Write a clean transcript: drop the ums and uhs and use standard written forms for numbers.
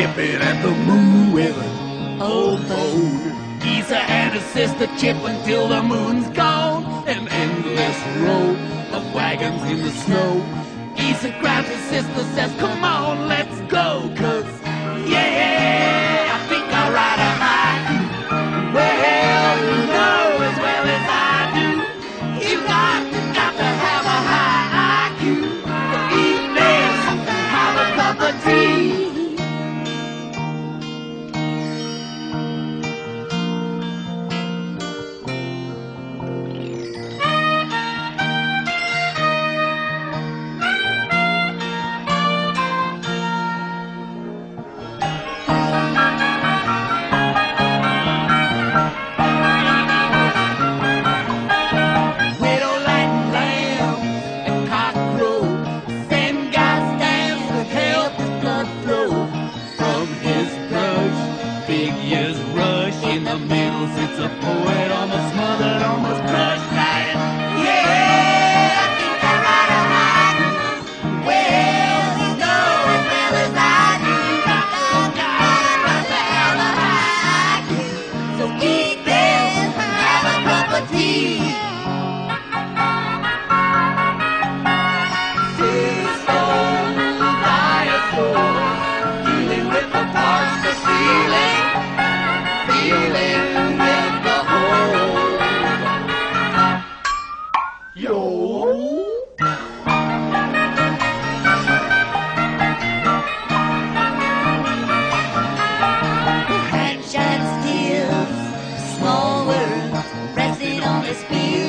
chipping at the moon with an old boat. Geezer and his sister chip until the moon's gone. An endless row of wagons in the snow. Geezer grabs his sister, says, come on, let's go. 'Cause, yeah, I think I'll ride a haiku. Well, you know as well as I do, you got to have a high IQ. Eat this, have a cup of tea. In the middle sits a poet, almost smothered, almost crushed, writing, yeah, I think I write a haiku. Well, you know as well as I do, got to have a haiku. So eat this, have a cup of tea. Dealing with the parts, the feeling with the whole. Yo. Hand shines tears, small words resting on his feet.